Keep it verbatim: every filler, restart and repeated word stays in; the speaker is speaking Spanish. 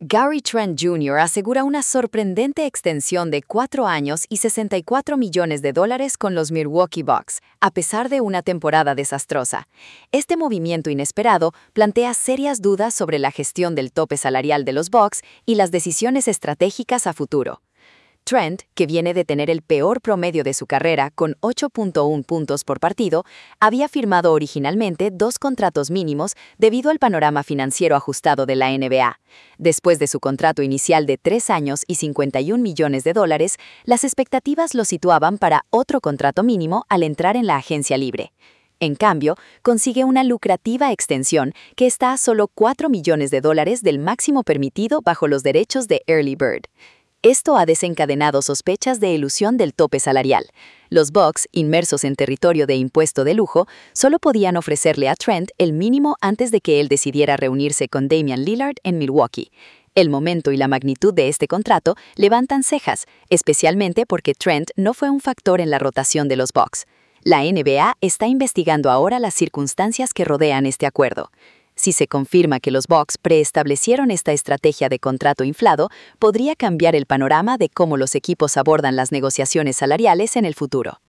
Gary Trent junior asegura una sorprendente extensión de cuatro años y sesenta y cuatro millones de dólares con los Milwaukee Bucks, a pesar de una temporada desastrosa. Este movimiento inesperado plantea serias dudas sobre la gestión del tope salarial de los Bucks y las decisiones estratégicas a futuro. Trent, que viene de tener el peor promedio de su carrera con ocho punto uno puntos por partido, había firmado originalmente dos contratos mínimos debido al panorama financiero ajustado de la N B A. Después de su contrato inicial de tres años y cincuenta y un millones de dólares, las expectativas lo situaban para otro contrato mínimo al entrar en la agencia libre. En cambio, consigue una lucrativa extensión que está a solo cuatro millones de dólares del máximo permitido bajo los derechos de Early Bird. Esto ha desencadenado sospechas de elusión del tope salarial. Los Bucks, inmersos en territorio de impuesto de lujo, solo podían ofrecerle a Trent el mínimo antes de que él decidiera reunirse con Damian Lillard en Milwaukee. El momento y la magnitud de este contrato levantan cejas, especialmente porque Trent no fue un factor en la rotación de los Bucks. La N B A está investigando ahora las circunstancias que rodean este acuerdo. Si se confirma que los Bucks preestablecieron esta estrategia de contrato inflado, podría cambiar el panorama de cómo los equipos abordan las negociaciones salariales en el futuro.